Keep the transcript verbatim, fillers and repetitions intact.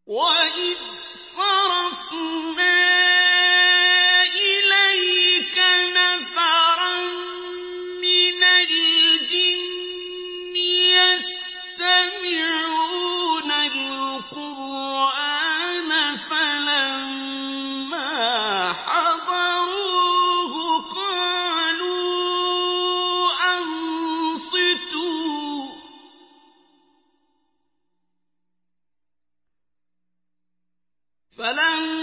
وَإِذْ صَرَفْنَا إِلَيْكَ نَفَرًا مِّنَ الْجِنِّ يَسْتَمِعُونَ الْقُرْآنَ فَلَمَّا حَضَرُوهُ قَالُوا أَنصِتُوا ۖ فَلَمَّا